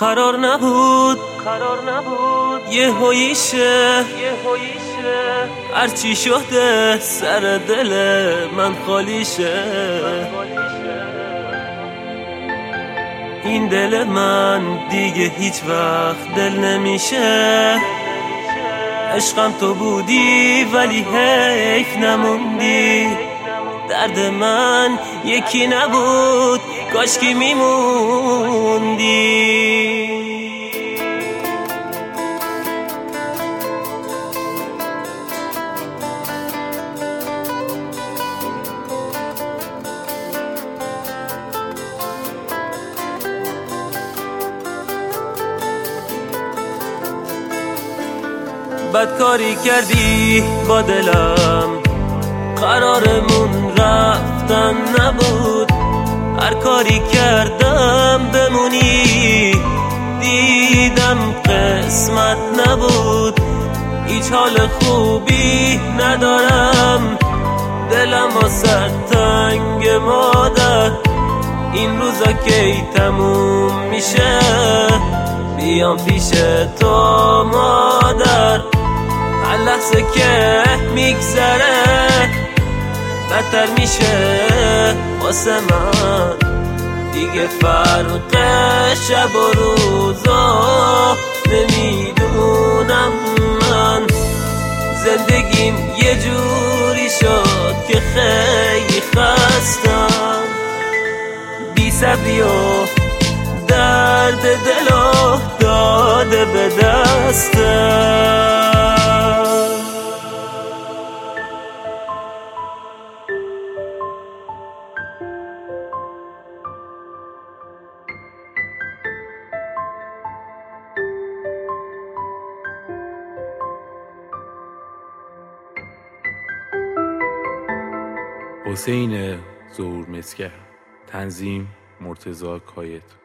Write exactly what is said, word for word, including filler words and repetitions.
قرار نبود قرار نبود یه هویشه هرچی شده سر دل من خالیشه. این دل من دیگه هیچ وقت دل نمیشه. عشقم تو بودی ولی حیف نموندی. درد من یکی نبود کاشکی میموندی. بدکاری کردی با دلم، قرارمون رفتن نبود. هر کاری کردم بمونی، دیدم قسمت نبود. هیچ حال خوبی ندارم، دلم واسه تنگ مادر. این روزا کی تموم میشه، بیام پیش تو مادر. هر لحظه که میگذره بدتر میشه واسه من. دیگه فرق شب و روزا نمیدونم من. زندگیم یه جوری شد که خیلی خستم. بی صبری و درد دلو داده به دستم. حسین ظهور مسگر، تنظیم مرتضی کایت.